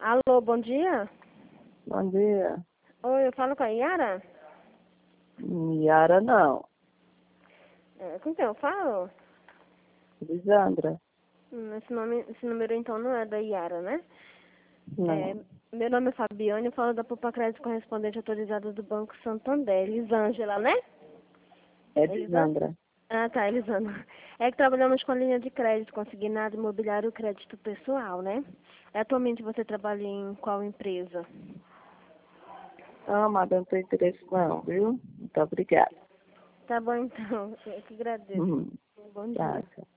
Alô, bom dia. Bom dia. Oi, eu falo com a Yara? Yara não. Com quem eu falo? Lisandra. Esse número então não é da Yara, né? Não. Meu nome é Fabiane, eu falo da Poupa Crédito correspondente autorizada do Banco Santander. Elisângela, né? É Elisângela? Lisandra. Ah, tá, Elisângela. É que trabalhamos com a linha de crédito, consignado imobiliário crédito pessoal, né? Atualmente você trabalha em qual empresa? Não, mas não tem interesse não, viu? Muito obrigada. Tá bom então, eu que agradeço. Uhum. Bom Tá, dia. tchau.